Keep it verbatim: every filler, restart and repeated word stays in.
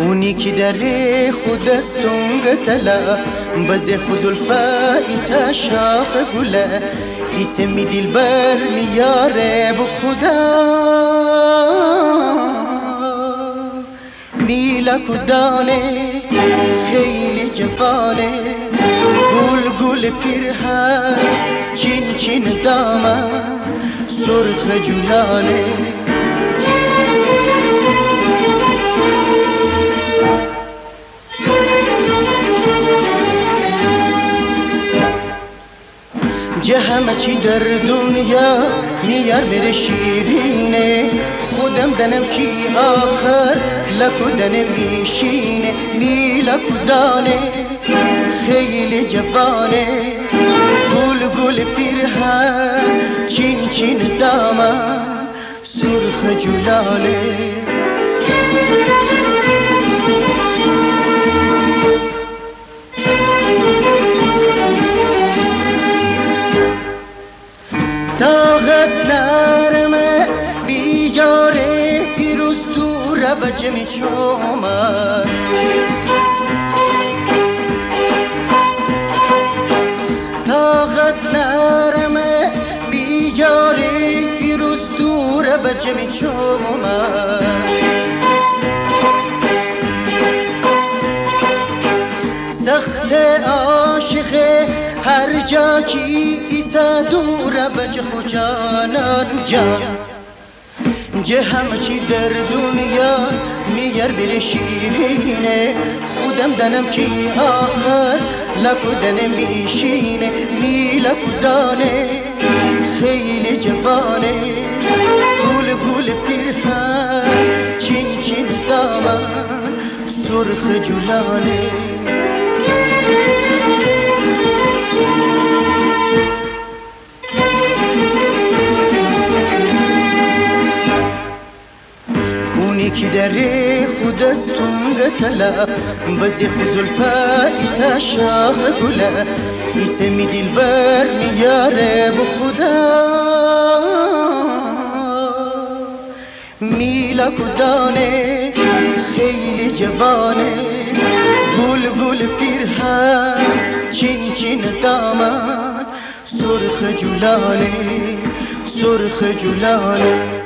اونی که در خود استون قتلا بزی خزلفای تا شاخ گله اسمی دلبر میاره بو خدا میلا کدانه خیلی جوانه گل گل پیرهن چین چین دامن سرخ جولانه جه همه چی در دنیا میار میره شیرینه خودم دنم کی آخر لکو دنم میشینه میلا کدانه خیلی جوانه گل گل پیرهن چین چین دامن سرخ جولانه طاقت نرمه بیاره پیروز دوره بجه می چومن طاقت نرمه بیاره پیروز دوره بجه می چومن سخت عاشق هر جا کی ایسا دوره بجه خوشانان جا جه همه چی در دنیا میار بره شیرینه خودم دنم کی آخر لکو دنم میشینه میلا کدانه خیلی جوانه گل گل پیرهن چین چین دامن سرخ جولانه اونی که در خود استون قتلا بزی خزلفای تا شاخ گله اسمی دلبر میاره بو خدا میلا کدانه خیلی جوانه گل گل پیرهن چین چین دامن سرخ جولانه سرخ جولانه